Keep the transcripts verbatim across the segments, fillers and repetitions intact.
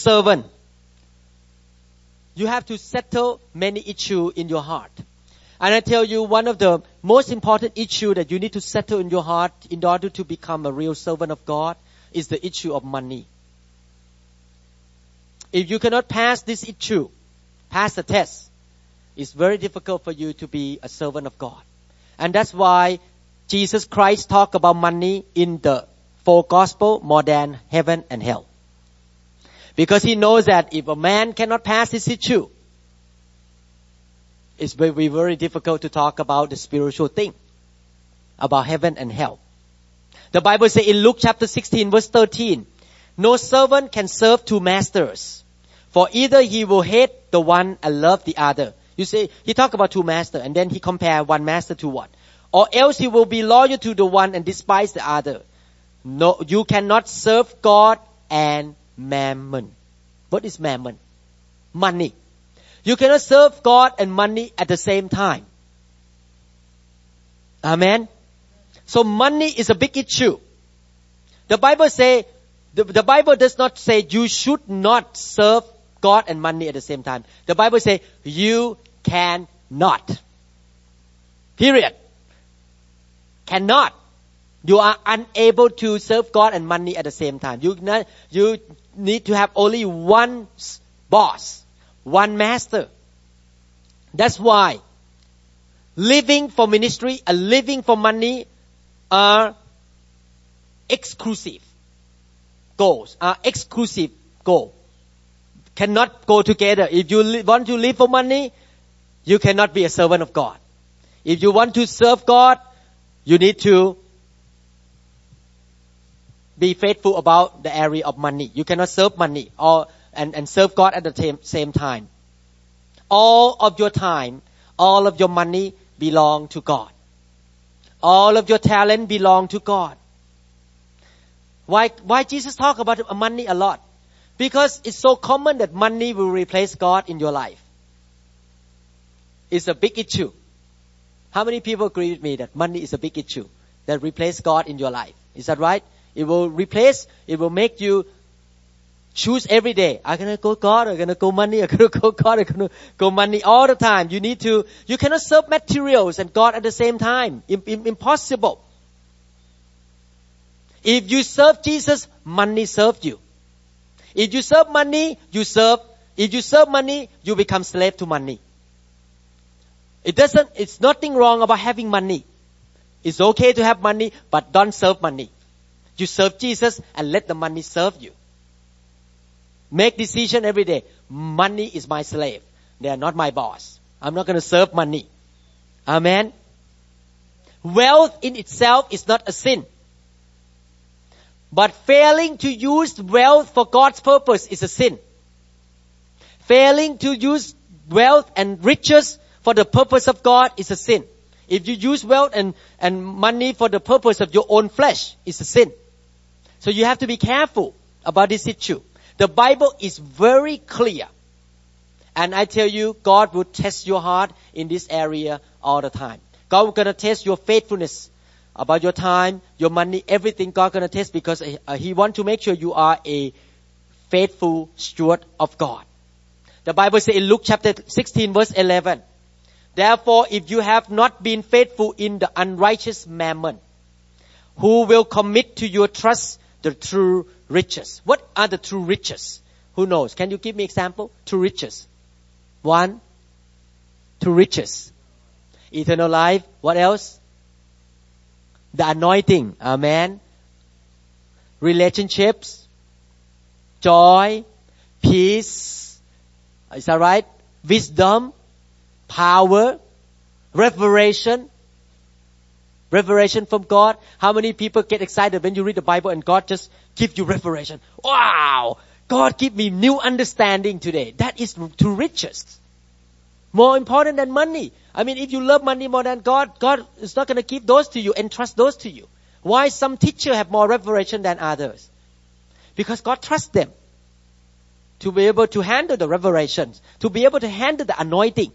servant, you have to settle many issues in your heart. And I tell you, one of the most important issues that you need to settle in your heart in order to become a real servant of God is the issue of money. If you cannot pass this issue, pass the test, it's very difficult for you to be a servant of God. And that's why Jesus Christ talked about money in the four gospels more than heaven and hell. Because he knows that if a man cannot pass this issue, it's very, very difficult to talk about the spiritual thing, about heaven and hell. The Bible says in Luke chapter sixteen verse thirteen, no servant can serve two masters, for either he will hate the one and love the other. You see, he talked about two masters, and then he compared one master to what? Or else he will be loyal to the one and despise the other. No, you cannot serve God and mammon. What is mammon? Money. You cannot serve God and money at the same time. Amen. So money is a big issue. The Bible say, the, the Bible does not say you should not serve God and money at the same time. The Bible say you cannot. Period. Cannot. You are unable to serve God and money at the same time. You, not, you need to have only one boss, one master. That's why living for ministry and living for money are exclusive goals, are exclusive goals. Cannot go together. If you li- want to live for money, you cannot be a servant of God. If you want to serve God, you need to be faithful about the area of money. You cannot serve money or and, and serve God at the same, same time. All of your time, all of your money belong to God. All of your talent belong to God. Why, why Jesus talk about money a lot? Because it's so common that money will replace God in your life. It's a big issue. How many people agree with me that money is a big issue that replace God in your life? Is that right? It will replace, it will make you choose every day. I'm going to go God, I'm going to go money, I'm going to go God, I'm going to go money all the time. You need to, you cannot serve materials and God at the same time. I, I, impossible. If you serve Jesus, money serves you. If you serve money, you serve, if you serve money, you become slave to money. It doesn't, it's nothing wrong about having money. It's okay to have money, but don't serve money. You serve Jesus and let the money serve you. Make decision every day. Money is my slave. They are not my boss. I'm not going to serve money. Amen. Wealth in itself is not a sin. But failing to use wealth for God's purpose is a sin. Failing to use wealth and riches for the purpose of God is a sin. If you use wealth and, and money for the purpose of your own flesh, it's a sin. So you have to be careful about this issue. The Bible is very clear. And I tell you, God will test your heart in this area all the time. God will going to test your faithfulness about your time, your money, everything God going to test because uh, He want to make sure you are a faithful steward of God. The Bible says in Luke chapter sixteen verse eleven, therefore if you have not been faithful in the unrighteous mammon, who will commit to your trust the true riches? What are the true riches? Who knows? Can you give me example? True riches. One, true riches. Eternal life. What else? The anointing. Amen. Relationships. Joy. Peace. Is that right? Wisdom. Power. Revelation. Revelation from God. How many people get excited when you read the Bible and God just gives you revelation? Wow! God give me new understanding today. That is to riches. More important than money. I mean, if you love money more than God, God is not going to give those to you and trust those to you. Why some teachers have more revelation than others? Because God trusts them to be able to handle the revelations, to be able to handle the anointing.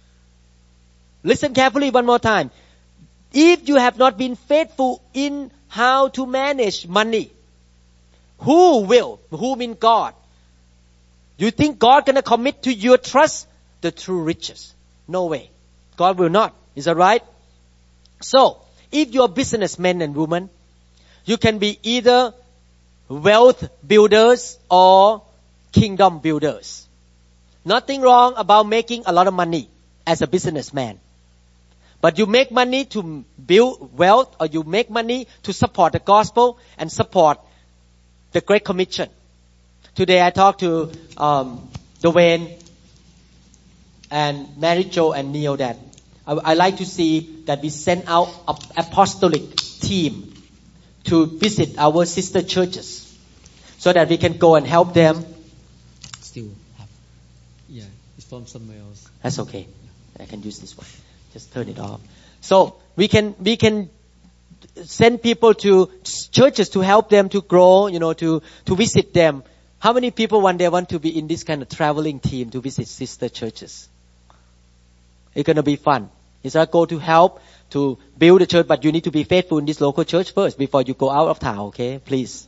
Listen carefully one more time. If you have not been faithful in how to manage money, who will, who means God, You think God gonna commit to your trust the true riches? No way. God will not. Is that right? So, if you're businessmen and women, you can be either wealth builders or kingdom builders. Nothing wrong about making a lot of money as a businessman. But you make money to build wealth, or you make money to support the gospel and support the Great Commission. Today I talked to um, Dwayne and Mary Jo and Neil that I, I like to see that we send out an apostolic team to visit our sister churches so that we can go and help them. Still have. Yeah, it's from somewhere else. That's okay. I can use this one. Just turn it off. So we can we can send people to churches to help them to grow, you know, to, to visit them. How many people one day want to be in this kind of traveling team to visit sister churches? It's going to be fun. It's our goal to help, to build a church, but you need to be faithful in this local church first before you go out of town, okay? Please.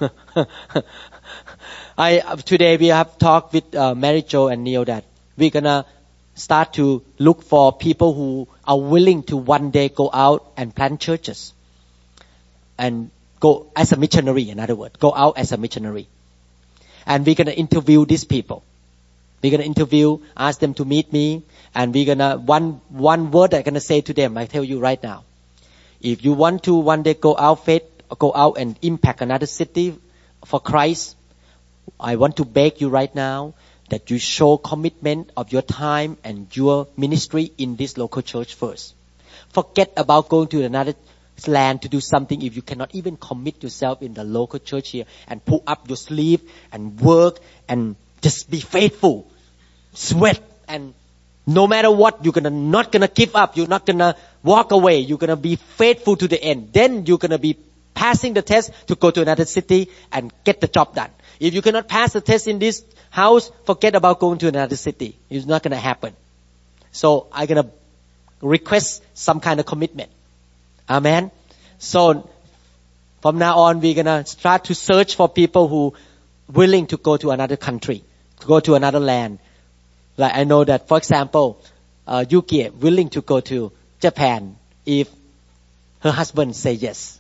I Today we have talked with uh, Mary Jo and Neil that we're going to start to look for people who are willing to one day go out and plant churches. And go as a missionary, in other words, go out as a missionary. And we're going to interview these people. We're going to interview, ask them to meet me, and we're going to, one, one word I'm going to say to them, I tell you right now. If you want to one day go out faith, go out and impact another city for Christ, I want to beg you right now that you show commitment of your time and your ministry in this local church first. Forget about going to another land to do something if you cannot even commit yourself in the local church here and pull up your sleeve and work and just be faithful, sweat, and no matter what, you're gonna not gonna give up. You're not gonna walk away. You're gonna be faithful to the end. Then you're gonna be passing the test to go to another city and get the job done. If you cannot pass the test in this house, forget about going to another city. It's not gonna happen. So I'm gonna request some kind of commitment. Amen. So from now on, we're gonna start to search for people who willing to go to another country, to go to another land. Like I know that, for example, uh, Yuki willing to go to Japan if her husband say yes.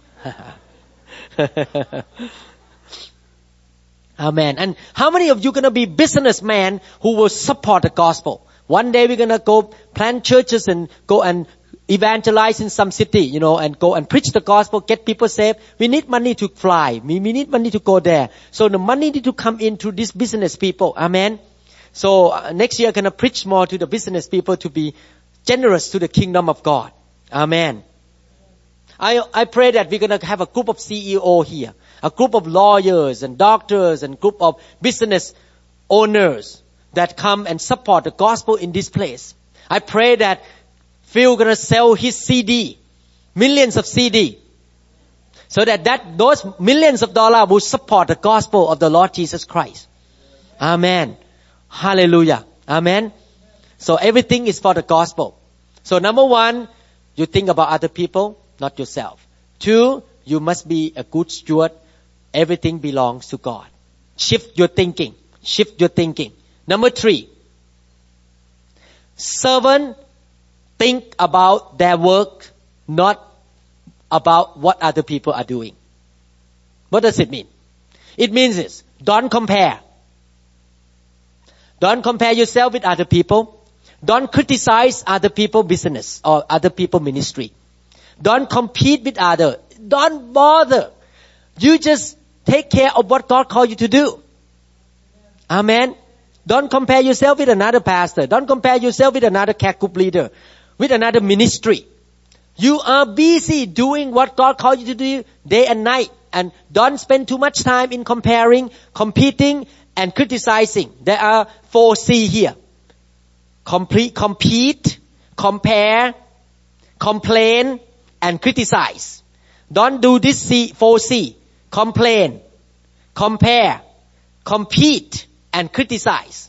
Amen. And how many of you gonna be businessmen who will support the gospel? One day we're gonna go plant churches and go and evangelize in some city, you know, and go and preach the gospel, get people saved. We need money to fly. We, we need money to go there. So the money need to come in through these business people. Amen. So uh, next year I'm going to preach more to the business people to be generous to the kingdom of God. Amen. I, I pray that we're going to have a group of C E O here, a group of lawyers and doctors and group of business owners that come and support the gospel in this place. I pray that Phil gonna sell his C D, millions of C D, so that that those millions of dollars will support the gospel of the Lord Jesus Christ. Amen. Hallelujah. Amen. So everything is for the gospel. So number one, you think about other people, not yourself. Two, you must be a good steward. Everything belongs to God. Shift your thinking. Shift your thinking. Number three, servant think about their work, not about what other people are doing. What does it mean? It means this. Don't compare. Don't compare yourself with other people. Don't criticize other people's business or other people's ministry. Don't compete with others. Don't bother. You just take care of what God called you to do. Amen. Don't compare yourself with another pastor. Don't compare yourself with another care group leader, with another ministry. You are busy doing what God called you to do day and night. And don't spend too much time in comparing, competing, and criticizing. There are four C here. Complete, compete, compare, complain, and criticize. Don't do this C, four C. Complain, compare, compete, and criticize.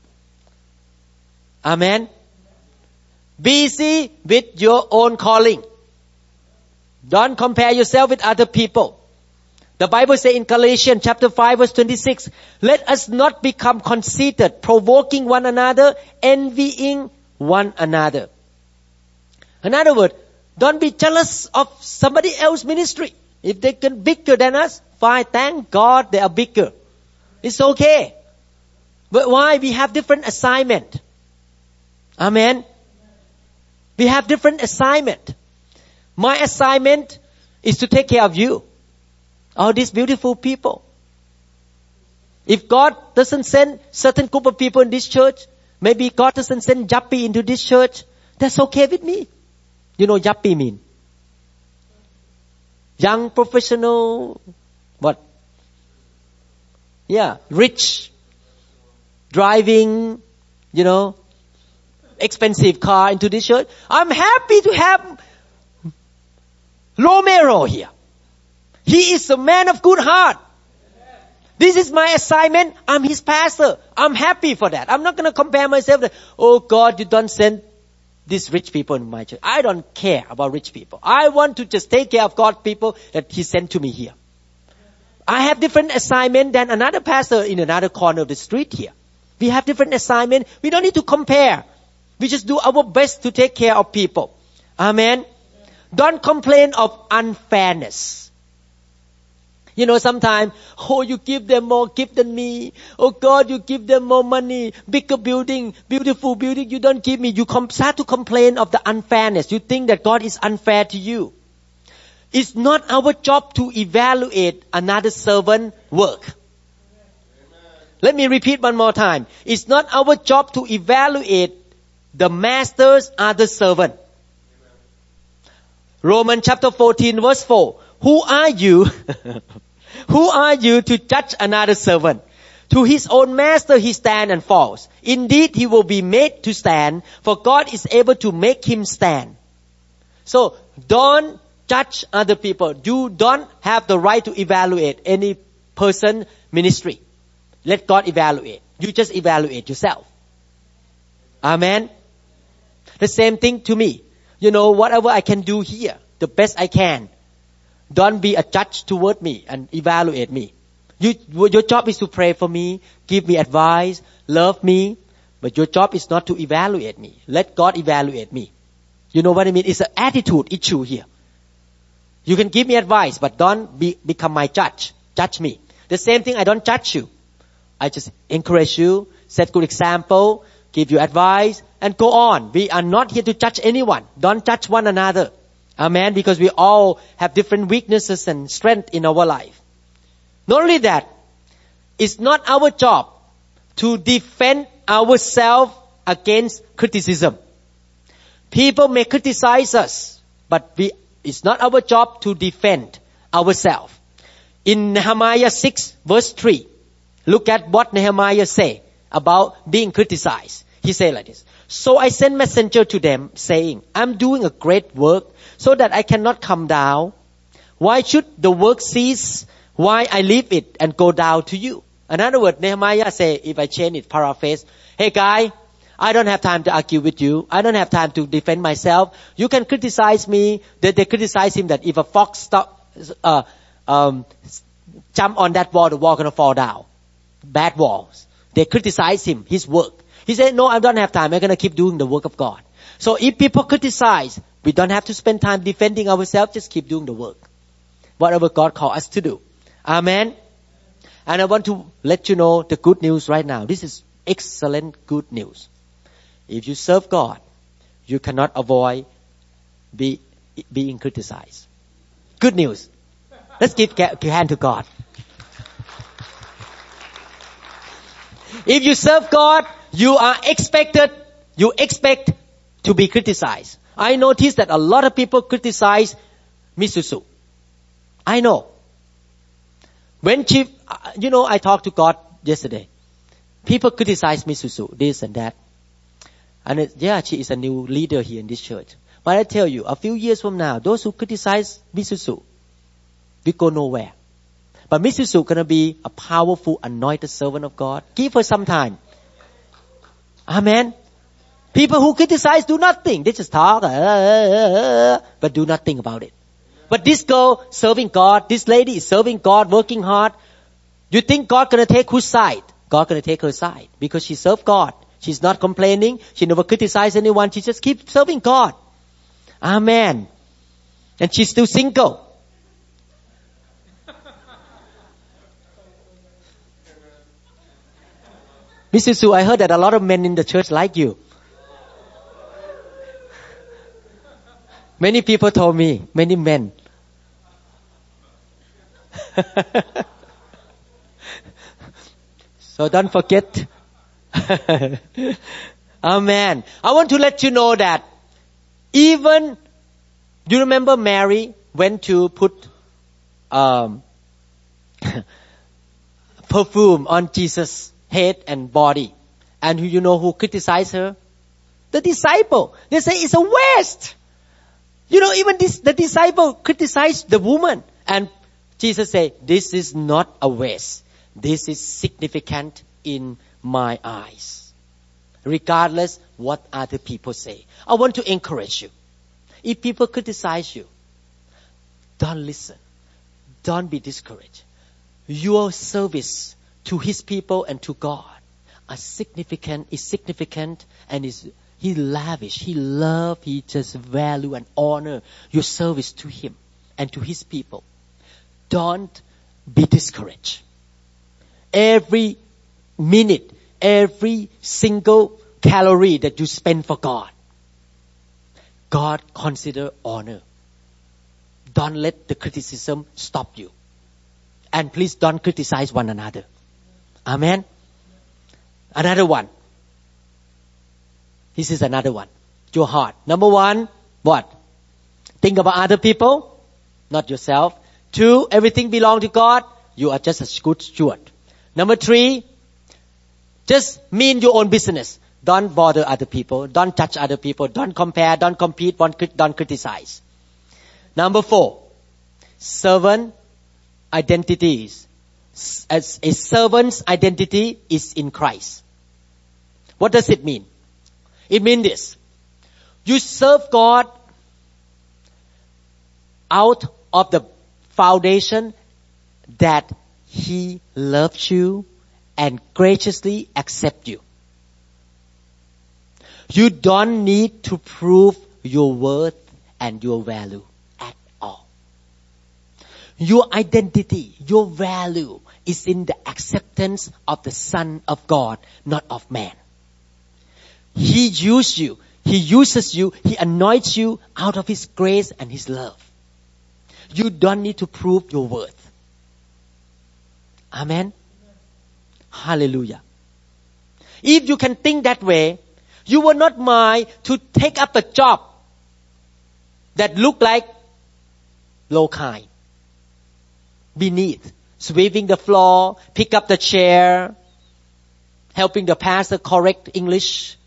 Amen. Busy with your own calling. Don't compare yourself with other people. The Bible says in Galatians chapter five verse twenty-six, let us not become conceited, provoking one another, envying one another. In other words, don't be jealous of somebody else's ministry. If they can bigger than us, fine, thank God they are bigger. It's okay. But why? We have different assignment. Amen. We have different assignment. My assignment is to take care of you. All these beautiful people. If God doesn't send certain group of people in this church, maybe God doesn't send yuppie into this church, that's okay with me. You know yuppie mean? Young professional, what? Yeah, rich, driving, you know, expensive car into this church. I'm happy to have Romero here. He is a man of good heart. This is my assignment. I'm his pastor. I'm happy for that. I'm not going to compare myself to, oh God, you don't send these rich people in my church. I don't care about rich people. I want to just take care of God's people that He sent to me here. I have different assignment than another pastor in another corner of the street here. We have different assignment. We don't need to compare. We just do our best to take care of people. Amen. Don't complain of unfairness. You know, sometimes, oh, you give them more gift than me. Oh God, you give them more money, bigger building, beautiful building. You don't give me. You com- start to complain of the unfairness. You think that God is unfair to you. It's not our job to evaluate another servant's work. Amen. Let me repeat one more time. It's not our job to evaluate the master's other servant. Amen. Romans chapter fourteen verse four. Who are you? Who are you to judge another servant? To his own master he stands and falls. Indeed, he will be made to stand, for God is able to make him stand. So, don't judge other people. You don't have the right to evaluate any person ministry. Let God evaluate. You just evaluate yourself. Amen. The same thing to me. You know, whatever I can do here, the best I can. Don't be a judge toward me and evaluate me. You, your job is to pray for me, give me advice, love me. But your job is not to evaluate me. Let God evaluate me. You know what I mean? It's an attitude issue here. You can give me advice, but don't be, become my judge. Judge me. The same thing, I don't judge you. I just encourage you, set good example, give you advice, and go on. We are not here to judge anyone. Don't judge one another. Amen. Because we all have different weaknesses and strength in our life. Not only that, it's not our job to defend ourselves against criticism. People may criticize us, but we, it's not our job to defend ourselves. In Nehemiah six verse three, look at what Nehemiah say about being criticized. He said like this. So I sent messenger to them saying, I'm doing a great work so that I cannot come down. Why should the work cease? Why I leave it and go down to you? In other words, Nehemiah say, if I change it, paraphrase, hey guy, I don't have time to argue with you. I don't have time to defend myself. You can criticize me. They, they criticize him that if a fox stop, uh, um, jump on that wall, the wall gonna fall down. Bad walls. They criticize him, his work. He said, no, I don't have time. I'm going to keep doing the work of God. So if people criticize, we don't have to spend time defending ourselves. Just keep doing the work. Whatever God called us to do. Amen. And I want to let you know the good news right now. This is excellent good news. If you serve God, you cannot avoid be, being criticized. Good news. Let's give a hand to God. If you serve God, you are expected, you expect to be criticized. I noticed that a lot of people criticize Misusu. I know. When she, you know, I talked to God yesterday. People criticize Misusu, this and that. And it, yeah, she is a new leader here in this church. But I tell you, a few years from now, those who criticize Misusu, we go nowhere. But Misusu gonna be a powerful, anointed servant of God. Give her some time. Amen. People who criticize do nothing. They just talk, uh, uh, uh, but do nothing about it. But this girl serving God, this lady is serving God, working hard. You think God gonna take whose side? God gonna take her side because she served God. She's not complaining. She never criticized anyone. She just keeps serving God. Amen. And she's still single. Missus Su, I heard that a lot of men in the church like you. Many people told me, many men. So don't forget. Amen. I want to let you know that even, do you remember Mary went to put um, perfume on Jesus' head and body. And you know who criticized her? The disciple. They say it's a waste. You know, even this, the disciple criticized the woman. And Jesus said, this is not a waste. This is significant in my eyes. Regardless what other people say. I want to encourage you. If people criticize you, don't listen. Don't be discouraged. Your service to His people and to God are significant, is significant and is He lavish, He love, He just value and honor your service to Him and to His people. Don't be discouraged. Every minute, every single calorie that you spend for God, God consider honor. Don't let the criticism stop you. And please don't criticize one another. Amen. Another one. This is another one. Your heart. Number one, what? Think about other people, not yourself. Two, everything belongs to God. You are just a good steward. Number three, just mind your own business. Don't bother other people. Don't touch other people. Don't compare. Don't compete. Don't criticize. Number four, servant identities. As a servant's identity is in Christ. What does it mean? It means this. You serve God out of the foundation that He loves you and graciously accepts you. You don't need to prove your worth and your value at all. Your identity, your value is in the acceptance of the Son of God, not of man. He uses you. He uses you. He anoints you out of His grace and His love. You don't need to prove your worth. Amen. Hallelujah. If you can think that way, you will not mind to take up a job that look like low kind. Beneath. Sweeping the floor, pick up the chair, helping the pastor correct English,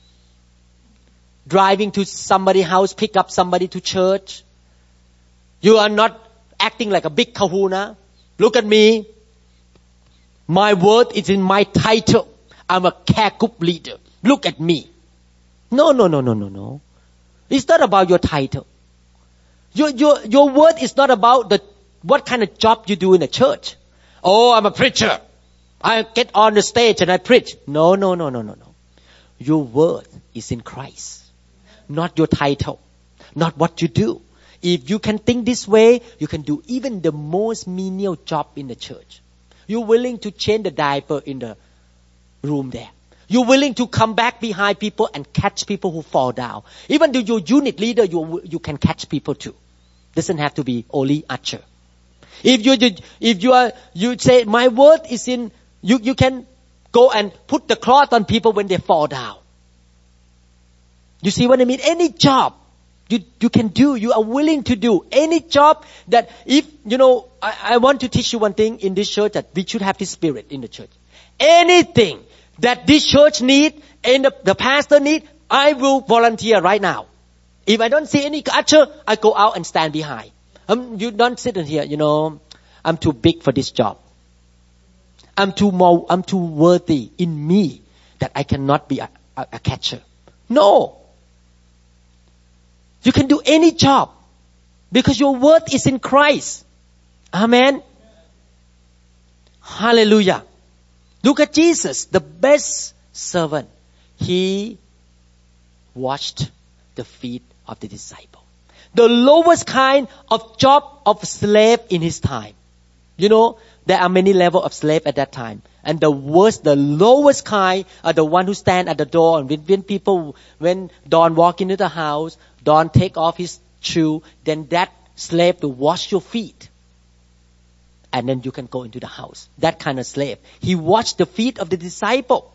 driving to somebody's house, pick up somebody to church. You are not acting like a big kahuna. Look at me. My word is in my title. I'm a care group leader. Look at me. No, no, no, no, no, no. It's not about your title. Your, your, your word is not about the, what kind of job you do in a church. Oh, I'm a preacher. I get on the stage and I preach. No, no, no, no, no, no. Your word is in Christ. Not your title. Not what you do. If you can think this way, you can do even the most menial job in the church. You're willing to change the diaper in the room there. You're willing to come back behind people and catch people who fall down. Even though you're unit leader, you you can catch people too. Doesn't have to be only usher. If you if you are you say my word is in you you can go and put the cloth on people when they fall down. You see what I mean? Any job you you can do, you are willing to do any job that if you know. I, I want to teach you one thing in this church that we should have this spirit in the church. Anything that this church need and the, the pastor need, I will volunteer right now. If I don't see any usher, I go out and stand behind. Um, you don't sit in here, you know, I'm too big for this job. I'm too more, I'm too worthy in me that I cannot be a, a, a catcher. No. You can do any job. Because your worth is in Christ. Amen. Hallelujah. Look at Jesus, the best servant. He washed the feet of the disciple. The lowest kind of job of slave in his time. You know, there are many levels of slave at that time. And the worst, the lowest kind are the one who stand at the door. And when, when people, when Don walk into the house, Don take off his shoe, then that slave to wash your feet. And then you can go into the house. That kind of slave. He washed the feet of the disciple.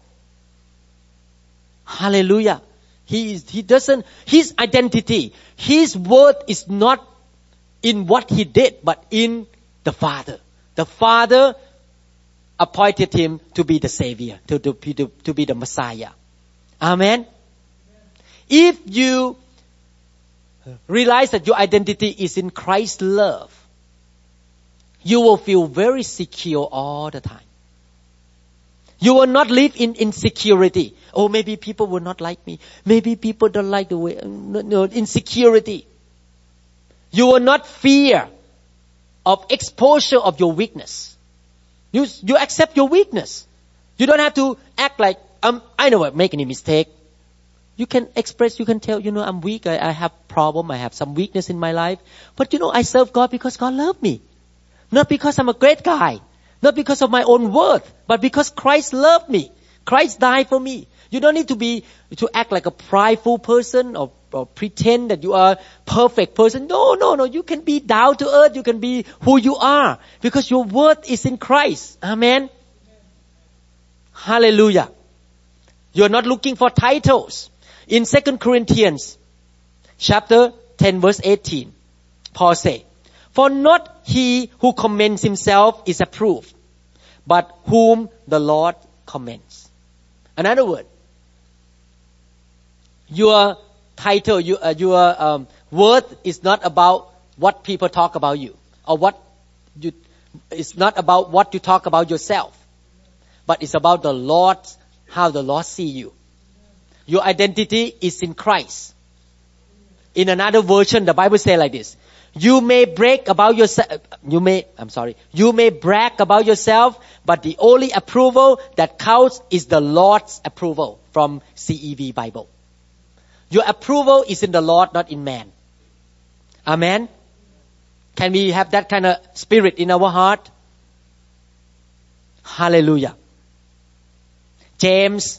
Hallelujah. He is, he doesn't, his identity, his worth is not in what he did, but in the Father. The Father appointed him to be the Savior, to, to, to, to be the Messiah. Amen. If you realize that your identity is in Christ's love, you will feel very secure all the time. You will not live in insecurity. Oh, maybe people will not like me. Maybe people don't like the way, no, no, insecurity. You will not fear of exposure of your weakness. You, you accept your weakness. You don't have to act like, um, I never make any mistake. You can express, you can tell, you know, I'm weak. I, I have problem. I have some weakness in my life. But you know, I serve God because God loved me. Not because I'm a great guy. Not because of my own worth. But because Christ loved me. Christ died for me. You don't need to be, to act like a prideful person or, or pretend that you are a perfect person. No, no, no. You can be down to earth. You can be who you are. Because your worth is in Christ. Amen. Hallelujah. You're not looking for titles. In Second Corinthians chapter ten verse eighteen, Paul says, for not he who commends himself is approved, but whom the Lord commends. Another word, your title, your, uh, your um, worth is not about what people talk about you, or what you. It's not about what you talk about yourself, but it's about the Lord, how the Lord see you. Your identity is in Christ. In another version, the Bible says like this. You may brag about yourself, you may, I'm sorry, you may brag about yourself, but the only approval that counts is the Lord's approval from C E V Bible. Your approval is in the Lord, not in man. Amen? Can we have that kind of spirit in our heart? Hallelujah. James,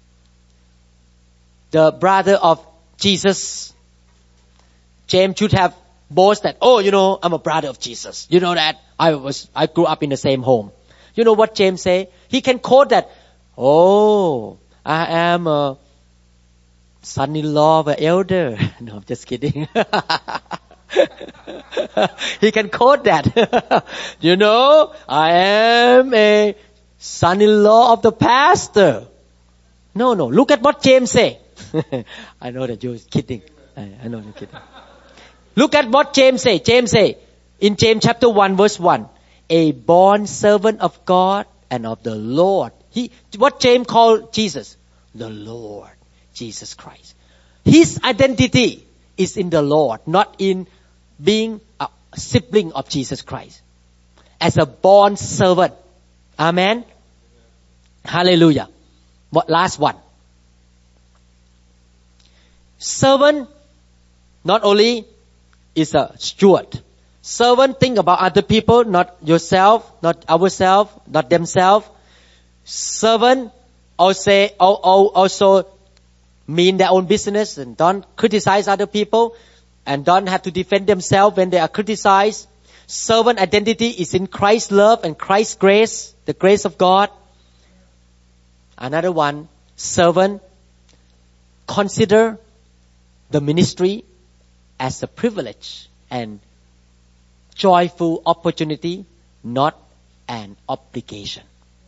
the brother of Jesus, James should have boast that, oh, you know, I'm a brother of Jesus. You know that? I was, I grew up in the same home. You know what James say? He can quote that, oh, I am a son-in-law of an elder. No, I'm just kidding. He can quote that. You know, I am a son-in-law of the pastor. No, no. Look at what James say. I know that you're kidding. I, I know you're kidding. Look at what James say. James say in James chapter one verse one, a born servant of God and of the Lord. He, what James called Jesus? The Lord, Jesus Christ. His identity is in the Lord, not in being a sibling of Jesus Christ. As a born servant. Amen. Hallelujah. What last one? Servant not only is a steward. Servant think about other people, not yourself, not ourselves, not themselves. Servant also, also mean their own business and don't criticize other people and don't have to defend themselves when they are criticized. Servant identity is in Christ's love and Christ's grace, the grace of God. Another one, servant consider the ministry as a privilege and joyful opportunity, not an obligation.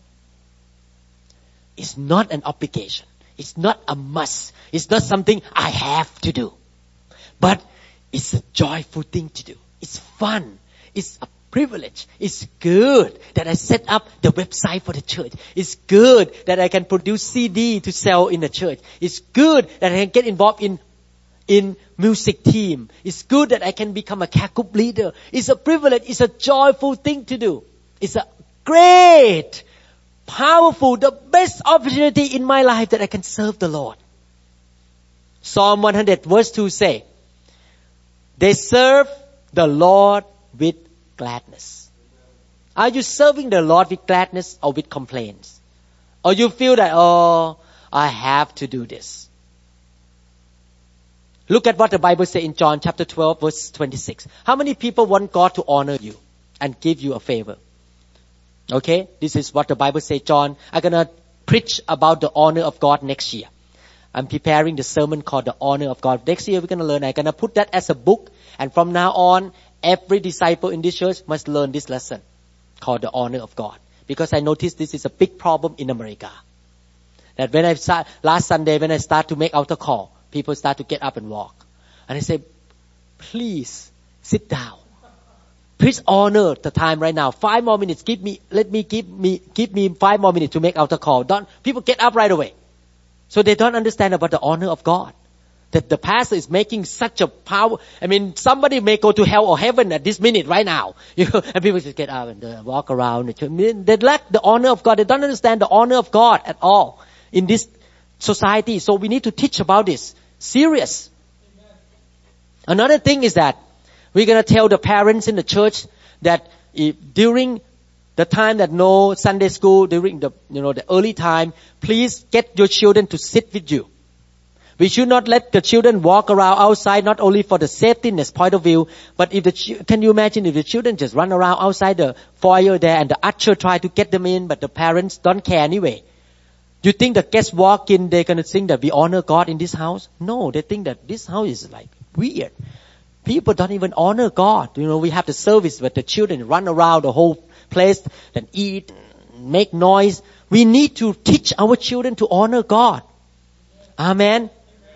It's not an obligation. It's not a must. It's not something I have to do. But it's a joyful thing to do. It's fun. It's a privilege. It's good that I set up the website for the church. It's good that I can produce C D to sell in the church. It's good that I can get involved in in music team. It's good that I can become a care group leader. It's a privilege. It's a joyful thing to do. It's a great, powerful, the best opportunity in my life that I can serve the Lord. Psalm one hundred verse two say, they serve the Lord with gladness. Are you serving the Lord with gladness or with complaints? Or you feel that, oh, I have to do this. Look at what the Bible says in John chapter twelve verse twenty-six. How many people want God to honor you and give you a favor? Okay, this is what the Bible says. John, I'm gonna preach about the honor of God next year. I'm preparing the sermon called the honor of God. Next year we're gonna learn. I'm gonna put that as a book, and from now on, every disciple in this church must learn this lesson called the honor of God. Because I noticed this is a big problem in America. That when I start, last Sunday when I start to make altar call, people start to get up and walk. And I say, please sit down. Please honor the time right now. Five more minutes. Give me, let me give me, give me five more minutes to make altar call. Don't, people get up right away. So they don't understand about the honor of God. That the pastor is making such a power. I mean, somebody may go to hell or heaven at this minute right now. You know, and people just get up and uh, walk around. They lack the honor of God. They don't understand the honor of God at all in this society. So we need to teach about this. Serious. Amen. Another thing is that we're going to tell the parents in the church that if, during the time that no Sunday school, during the, you know, the early time, please get your children to sit with you. We should not let the children walk around outside, not only for the safetyness point of view, but if the, can you imagine if the children just run around outside the foyer there and the usher try to get them in, but the parents don't care anyway. You think the guests walk in, they're going to think that we honor God in this house? No, they think that this house is like weird. People don't even honor God. You know, we have the service where the children run around the whole place and eat, make noise. We need to teach our children to honor God. Amen.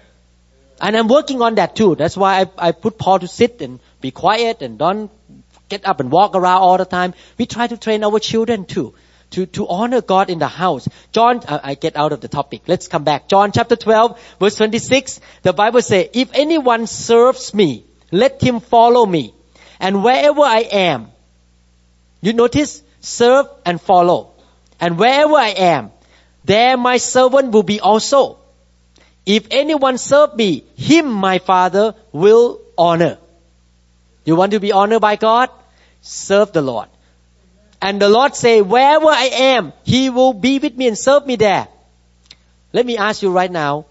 And I'm working on that too. That's why I, I put Paul to sit and be quiet and don't get up and walk around all the time. We try to train our children too. To, to honor God in the house. John, uh, I get out of the topic. Let's come back. John chapter twelve, verse twenty-six. The Bible says, if anyone serves me, let him follow me. And wherever I am, you notice, serve and follow. And wherever I am, there my servant will be also. If anyone serve me, him my Father will honor. You want to be honored by God? Serve the Lord. And the Lord say, wherever I am, He will be with me and serve me there. Let me ask you right now,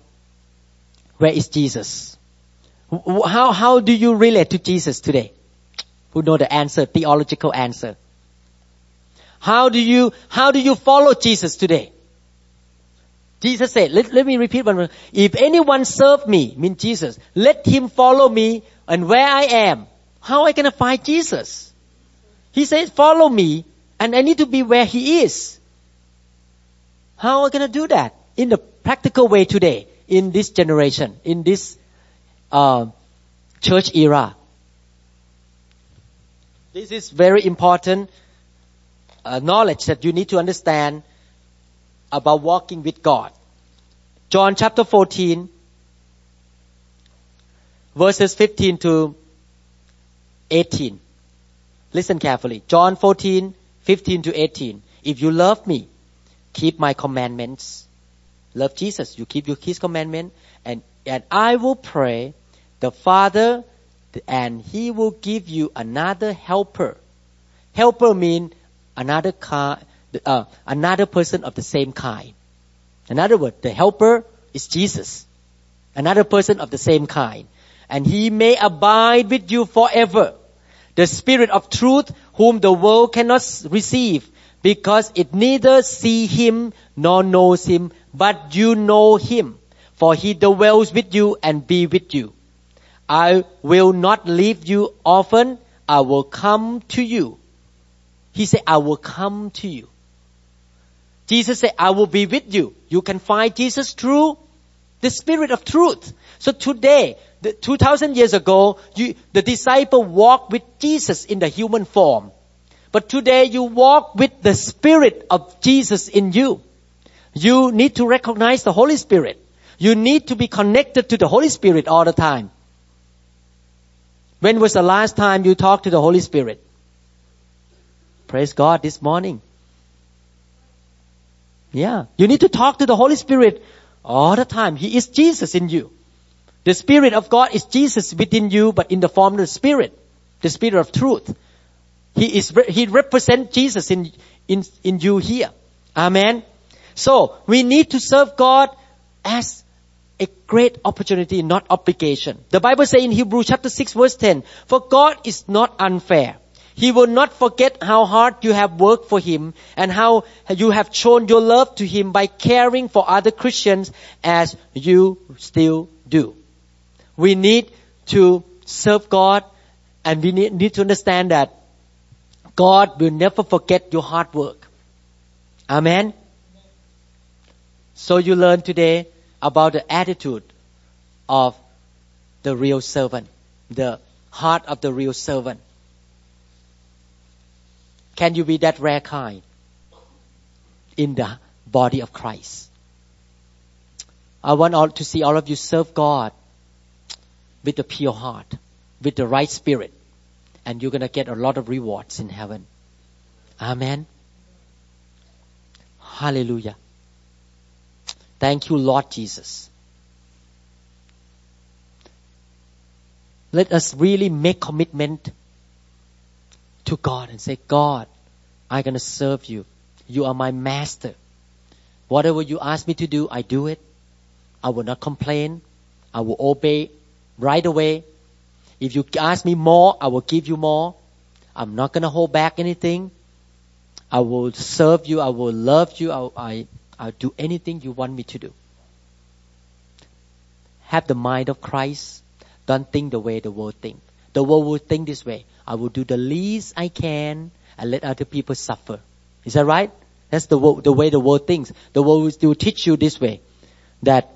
where is Jesus? How, how do you relate to Jesus today? Who know the answer, theological answer? How do you, how do you follow Jesus today? Jesus said, let, let me repeat one more. If anyone serve me, mean Jesus, let him follow me, and where I am, how am I going to find Jesus? He says, follow me, and I need to be where He is. How am I going to do that? In the practical way today, in this generation, in this uh, church era. This is very important uh, knowledge that you need to understand about walking with God. John chapter fourteen, verses fifteen to eighteen. Listen carefully. John fourteen, fifteen to eighteen. If you love me, keep my commandments. Love Jesus. You keep your His commandment. And, and I will pray the Father, and He will give you another helper. Helper means another kind, uh, another person of the same kind. In other words, the helper is Jesus. Another person of the same kind. And He may abide with you forever. The Spirit of truth, whom the world cannot receive, because it neither see Him nor knows Him, but you know Him, for He dwells with you and be with you. I will not leave you orphan, I will come to you. He said, I will come to you. Jesus said, I will be with you. You can find Jesus through the Spirit of truth. So today, the, two thousand years ago, you, the disciple walked with Jesus in the human form. But today you walk with the Spirit of Jesus in you. You need to recognize the Holy Spirit. You need to be connected to the Holy Spirit all the time. When was the last time you talked to the Holy Spirit? Praise God this morning. Yeah. You need to talk to the Holy Spirit all the time. He is Jesus in you. The Spirit of God is Jesus within you, but in the form of the Spirit. The Spirit of truth. He is, He represents Jesus in, in, in you here. Amen. So, we need to serve God as a great opportunity, not obligation. The Bible says in Hebrews chapter six verse ten, for God is not unfair. He will not forget how hard you have worked for Him and how you have shown your love to Him by caring for other Christians as you still do. We need to serve God, and we need, need to understand that God will never forget your hard work. Amen. So you learn today about the attitude of the real servant, the heart of the real servant. Can you be that rare kind in the body of Christ? I want all to see all of you serve God with a pure heart, with the right spirit, and you're going to get a lot of rewards in heaven. Amen. Hallelujah. Thank you, Lord Jesus. Let us really make commitment to God and say, God, I'm going to serve you. You are my master. Whatever you ask me to do, I do it. I will not complain. I will obey right away. If you ask me more, I will give you more. I'm not going to hold back anything. I will serve you. I will love you. I, I, I'll do anything you want me to do. Have the mind of Christ. Don't think the way the world thinks. The world will think this way. I will do the least I can and let other people suffer. Is that right? That's the, the way the world thinks. The world will still teach you this way. That,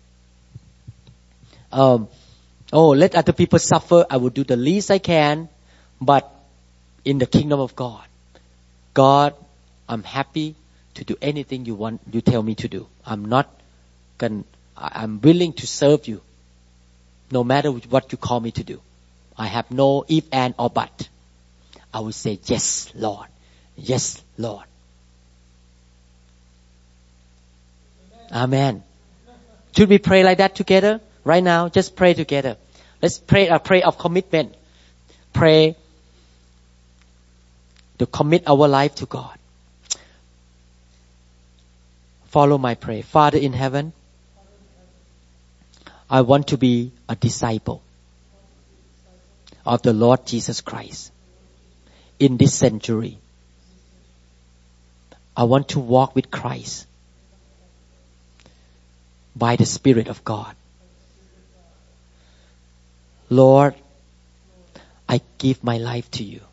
um, oh, let other people suffer. I will do the least I can. But in the kingdom of God, God, I'm happy to do anything you want, you tell me to do. I'm not going, I'm willing to serve you no matter what you call me to do. I have no if, and, or but. I will say, yes, Lord. Yes, Lord. Amen. Should we pray like that together? Right now, just pray together. Let's pray a prayer of commitment. Pray to commit our life to God. Follow my prayer. Father in heaven, I want to be a disciple of the Lord Jesus Christ in this century. I want to walk with Christ by the Spirit of God. Lord, I give my life to you.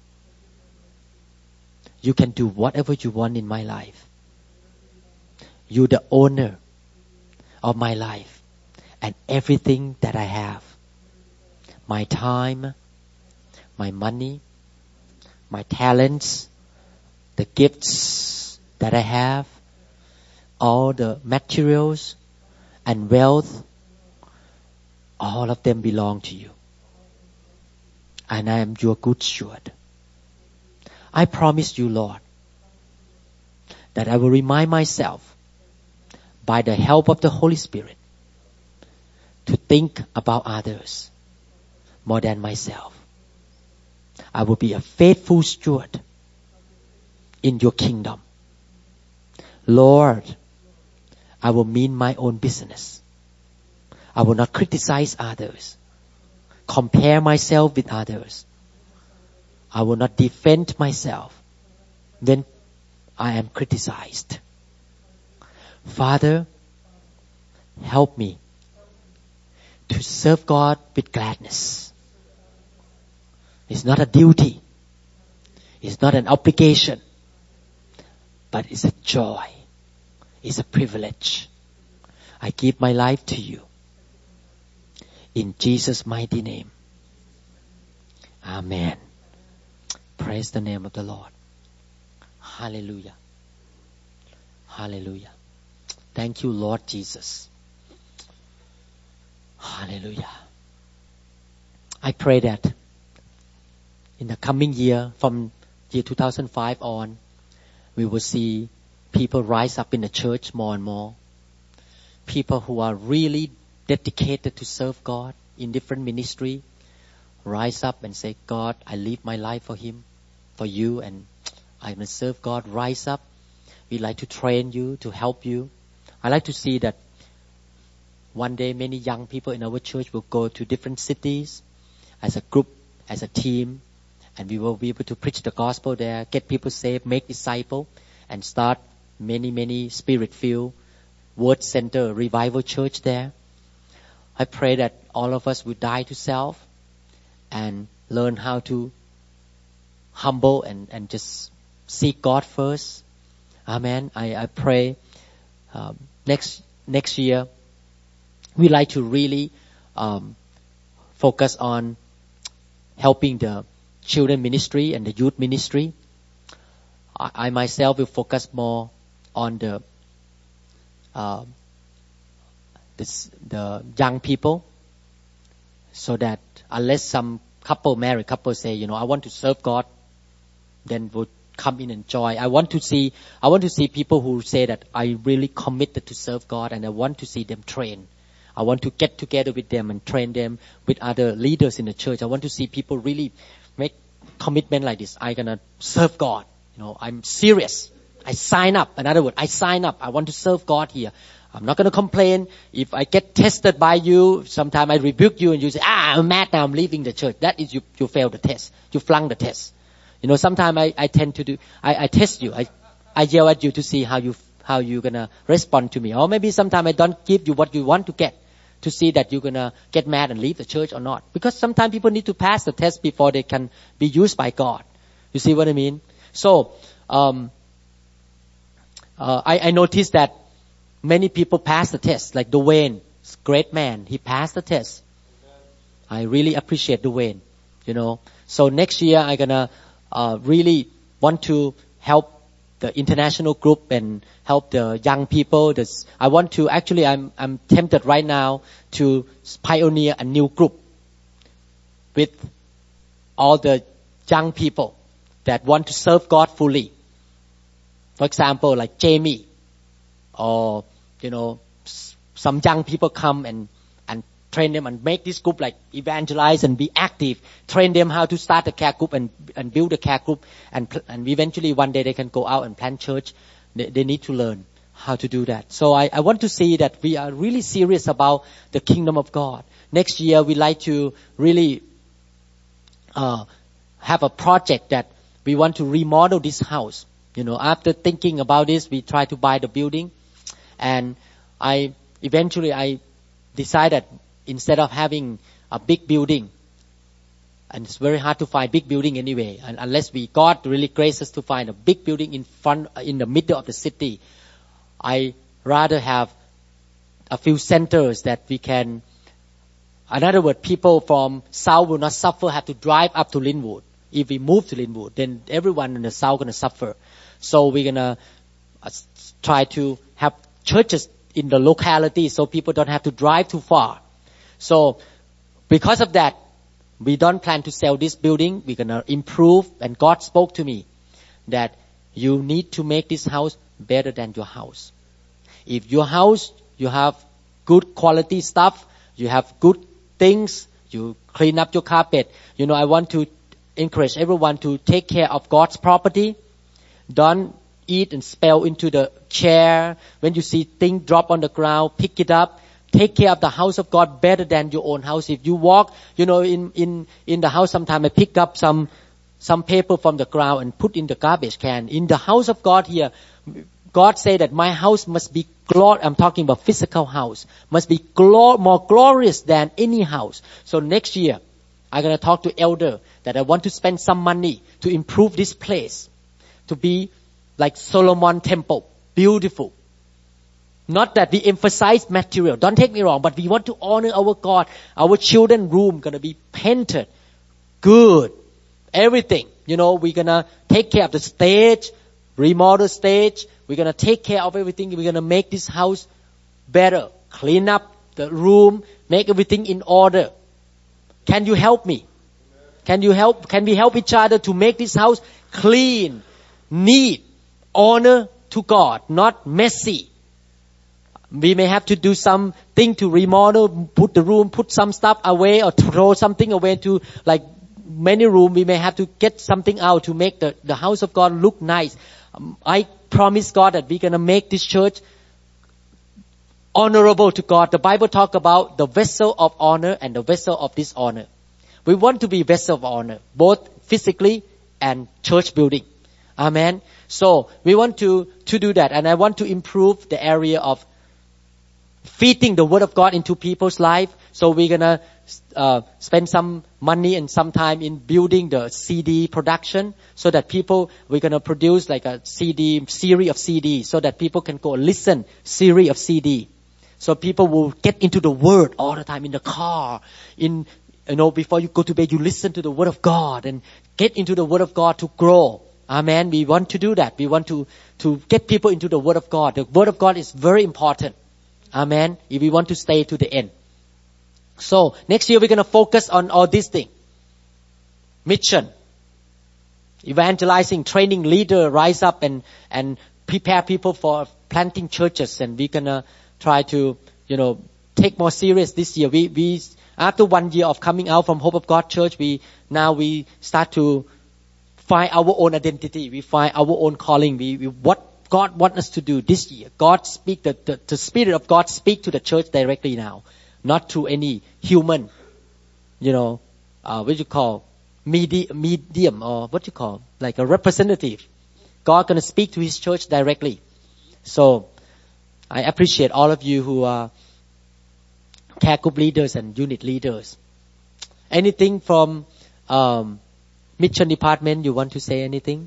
You can do whatever you want in my life. You're the owner of my life and everything that I have. My time, my money, my talents, the gifts that I have, all the materials and wealth, all of them belong to you. And I am your good steward. I promise you, Lord, that I will remind myself by the help of the Holy Spirit to think about others more than myself. I will be a faithful steward in your kingdom. Lord, I will mean my own business. I will not criticize others, compare myself with others. I will not defend myself when I am criticized. Father, help me to serve God with gladness. It's not a duty. It's not an obligation. But it's a joy. It's a privilege. I give my life to you. In Jesus' mighty name. Amen. Praise the name of the Lord. Hallelujah. Hallelujah. Thank you, Lord Jesus. Hallelujah. I pray that in the coming year, from year two thousand five on, we will see people rise up in the church more and more. People who are really dedicated to serve God in different ministry, rise up and say, God, I live my life for Him, for you, and I must serve God. Rise up. We like to train you, to help you. I like to see that one day many young people in our church will go to different cities as a group, as a team, and we will be able to preach the gospel there, get people saved, make disciples, and start many, many spirit-filled, word-centered revival church there. I pray that all of us will die to self and learn how to humble and, and just seek God first. Amen. I, I pray um, next next year we like to really um, focus on helping the children ministry and the youth ministry. I, I myself will focus more on the uh, this, the young people, so that unless some couple, married couple say, you know, I want to serve God, then would come in and join. I want to see, I want to see people who say that I really committed to serve God, and I want to see them train. I want to get together with them and train them with other leaders in the church. I want to see people really make commitment like this. I'm gonna serve God. You know, I'm serious. I sign up. In other words, I sign up. I want to serve God here. I'm not going to complain. If I get tested by you, sometime I rebuke you and you say, ah, I'm mad now, I'm leaving the church. That is you, you failed the test. You flunk the test. You know, sometimes I, I tend to do, I, I test you. I, I yell at you to see how you, how you're going to respond to me. Or maybe sometimes I don't give you what you want to get, to see that you're going to get mad and leave the church or not. Because sometimes people need to pass the test before they can be used by God. You see what I mean? So, um, uh, I, I noticed that many people pass the test, like Dwayne, great man. He passed the test. I really appreciate Dwayne, you know. So next year, I'm gonna uh, really want to help the international group and help the young people. This, I want to actually, I'm I'm tempted right now to pioneer a new group with all the young people that want to serve God fully. For example, like Jamie, or you know, some young people come and, and train them and make this group like evangelize and be active. Train them how to start a care group and, and build a care group. And, and eventually one day they can go out and plant church. They, they need to learn how to do that. So I, I want to see that we are really serious about the kingdom of God. Next year we like to really uh, have a project that we want to remodel this house. You know, after thinking about this, we try to buy the building. And I eventually I decided, instead of having a big building, and it's very hard to find big building anyway, and unless we God really graces us to find a big building in front, in the middle of the city, I rather have a few centers that we can. In other words, people from south will not suffer, have to drive up to Linwood. If we move to Linwood, then everyone in the south gonna suffer. So we're gonna uh, try to have churches in the locality so people don't have to drive too far. So because of that, we don't plan to sell this building. We're going to improve. And God spoke to me that you need to make this house better than your house. If your house, you have good quality stuff, you have good things, you clean up your carpet. You know, I want to encourage everyone to take care of God's property. Don't eat and spill into the chair. When you see things drop on the ground, pick it up. Take care of the house of God better than your own house. If you walk, you know, in, in, in the house, sometimes I pick up some, some paper from the ground and put in the garbage can. In the house of God here, God said that my house must be glor. I'm talking about physical house. Must be glor- more glorious than any house. So next year, I'm going to talk to elder that I want to spend some money to improve this place to be like Solomon temple, beautiful. Not that we emphasize material. Don't take me wrong, but we want to honor our God. Our children room gonna be painted, good, everything. You know, we're gonna take care of the stage, remodel stage. We're gonna take care of everything. We're gonna make this house better, clean up the room, make everything in order. Can you help me? Can you help? Can we help each other to make this house clean, neat, honor to God, not messy? We may have to do something to remodel, put the room, put some stuff away, or throw something away to like many rooms. We may have to get something out to make the, the house of God look nice. Um, I promise God that we're going to make this church honorable to God. The Bible talk about the vessel of honor and the vessel of dishonor. We want to be vessel of honor, both physically and church building. Amen. So we want to, to do that. And I want to improve the area of feeding the word of God into people's life. So we're going to uh, spend some money and some time in building the C D production so that people, we're going to produce like a C D, series of C Ds so that people can go listen, series of C D. So people will get into the word all the time in the car, in, you know, before you go to bed, you listen to the word of God and get into the word of God to grow. Amen. We want to do that. We want to, to get people into the word of God. The word of God is very important. Amen. If we want to stay to the end. So next year we're going to focus on all these things. Mission, evangelizing, training leader, rise up and, and prepare people for planting churches. And we're going to try to, you know, take more serious this year. We, we, after one year of coming out from Hope of God Church, we, now we start to find our own identity. We find our own calling. We, we what God wants us to do this year. God speak, the, the, the Spirit of God speak to the church directly now. Not to any human, you know, uh, what you call, medi- medium or what you call, like a representative. God gonna speak to His church directly. So, I appreciate all of you who are care group leaders and unit leaders. Anything from um, mission department, you want to say anything?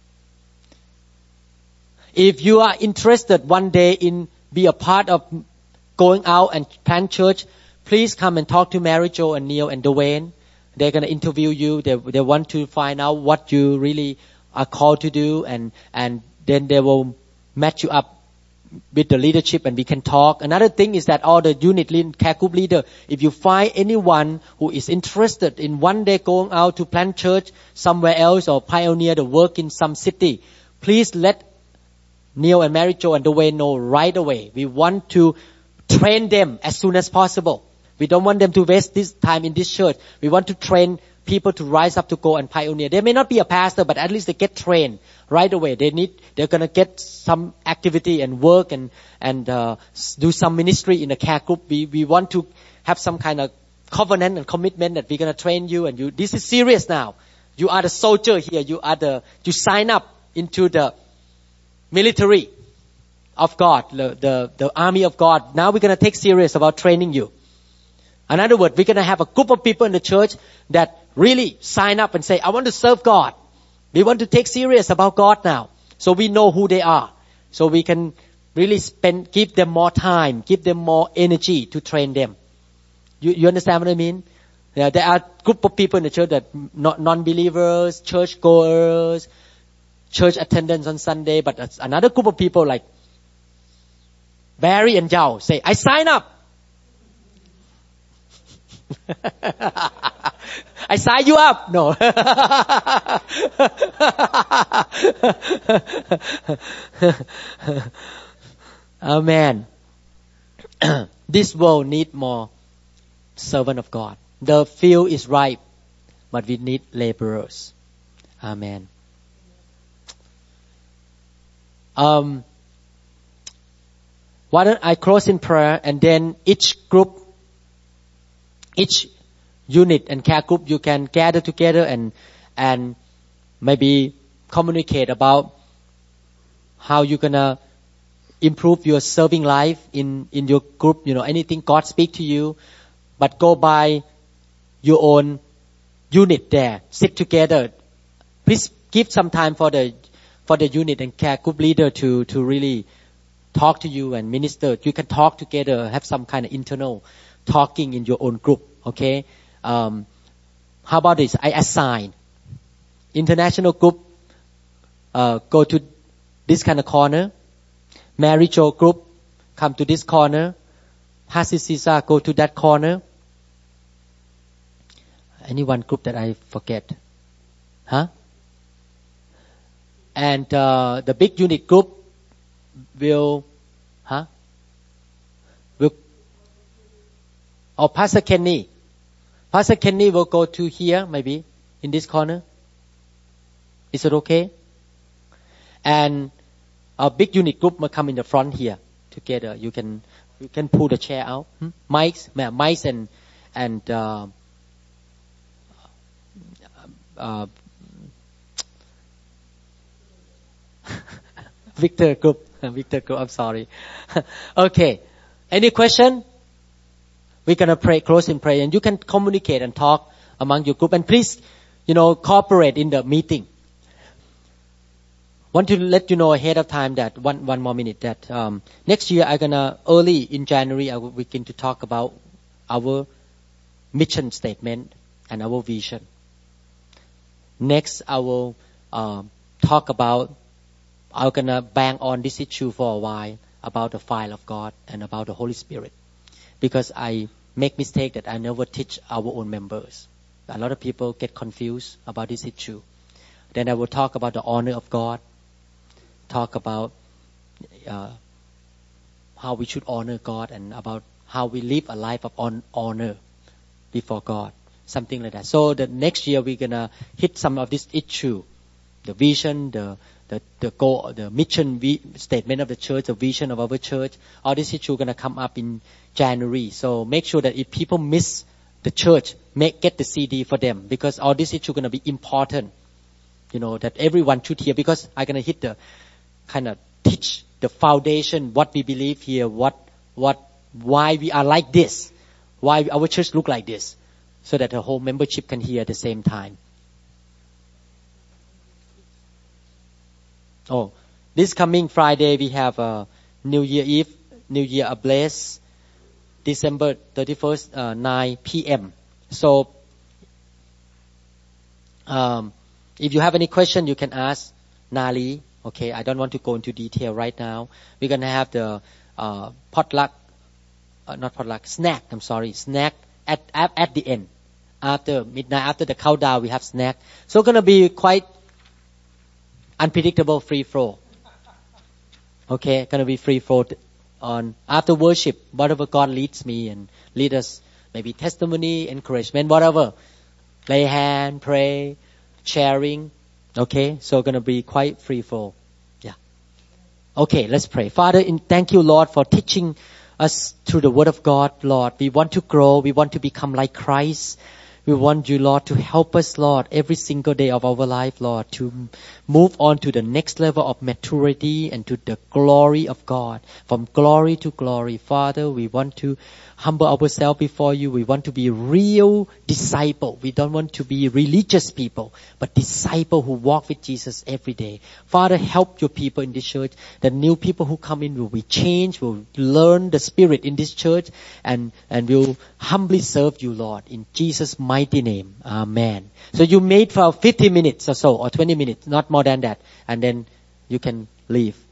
If you are interested one day in be a part of going out and plant church, please come and talk to Mary Jo and Neil and Dwayne. They're going to interview you. They, they want to find out what you really are called to do, and, and then they will match you up with the leadership and we can talk. Another thing is that all the unit lead, care group leader, if you find anyone who is interested in one day going out to plant church somewhere else or pioneer the work in some city, please let Neil and Mary Jo and Dwayne know right away. We want to train them as soon as possible. We don't want them to waste this time in this church. We want to train people to rise up to go and pioneer. They may not be a pastor, but at least they get trained right away. They need, they're gonna get some activity and work and and uh, do some ministry in a care group. We we want to have some kind of covenant and commitment that we're gonna train you. And you, this is serious now. You are the soldier here. You are the, you sign up into the military of God, the, the, the army of God. Now we're going to take serious about training you. In other words, we're going to have a group of people in the church that really sign up and say, I want to serve God. We want to take serious about God now. So we know who they are. So we can really spend, give them more time, give them more energy to train them. You, you understand what I mean? Yeah, there are a group of people in the church that not non-believers, church goers, church attendance on Sunday, but another group of people like Barry and Yao say, I sign up. I sign you up. No. Amen. This world need more servant of God. The field is ripe, but we need laborers. Amen. Um, why don't I close in prayer, and then each group, each unit and care group, you can gather together and and maybe communicate about how you're gonna improve your serving life in in your group. You know, anything God speak to you, but go by your own unit there. Sit together. Please give some time for the for the unit and care group leader to to really talk to you and minister. You can talk together, have some kind of internal talking in your own group. Okay. Um, how about this? I assign international group. Uh, go to this kind of corner. Mary Jo group, come to this corner. Hasis Sisa, go to that corner. Any one group that I forget? Huh? And uh, the big unit group will, huh? Will, or Pastor Kenny. Pastor Kenny will go to here, maybe, in this corner. Is it okay? And our big unit group will come in the front here together. You can you can pull the chair out. Hmm? Mics, mics and and uh, uh, Victor group, Victor group. I'm sorry. Okay. Any question? We're gonna pray, close in prayer, and you can communicate and talk among your group. And please, you know, cooperate in the meeting. Want to let you know ahead of time that one one more minute that um, next year I'm gonna early in January I will begin to talk about our mission statement and our vision. Next I will uh, talk about I'm gonna bang on this issue for a while about the fire of God and about the Holy Spirit, because I make mistake that I never teach our own members. A lot of people get confused about this issue. Then I will talk about the honor of God. Talk about uh, how we should honor God and about how we live a life of on, honor before God, something like that. So the next year we're gonna hit some of this issue, the vision, the the the goal, the mission vi- statement of the church, the vision of our church. All this issue gonna come up in January. So make sure that if people miss the church, make get the C D for them, because all this issue gonna be important. You know that everyone should hear, because I'm gonna hit the kind of teach the foundation, what we believe here, what, what, why we are like this, why our church look like this, so that the whole membership can hear at the same time. Oh, this coming Friday we have a New Year Eve, New Year Ablaze, December thirty-first, uh, nine p.m. So, um, if you have any question, you can ask Nali. Okay, I don't want to go into detail right now. We're going to have the uh, potluck, uh, not potluck, snack, I'm sorry, snack at, at at the end. After midnight, after the countdown, we have snack. So it's going to be quite unpredictable free flow. Okay, going to be free flow on after worship, whatever God leads me and lead us, maybe testimony, encouragement, whatever. Lay hand, pray, sharing. Okay, so going to be quite free flow. Yeah. Okay, let's pray. Father, in, thank you, Lord, for teaching us through the Word of God, Lord. We want to grow. We want to become like Christ. We want you, Lord, to help us, Lord, every single day of our life, Lord, to move on to the next level of maturity and to the glory of God. From glory to glory. Father, we want to humble ourselves before you. We want to be real disciple. We don't want to be religious people, but disciple who walk with Jesus every day. Father, help your people in this church. The new people who come in will be changed, will learn the Spirit in this church, and, and will humbly serve you, Lord, in Jesus' mighty name. Amen. So you made for fifty minutes or so, or twenty minutes, not more than that, and then you can leave.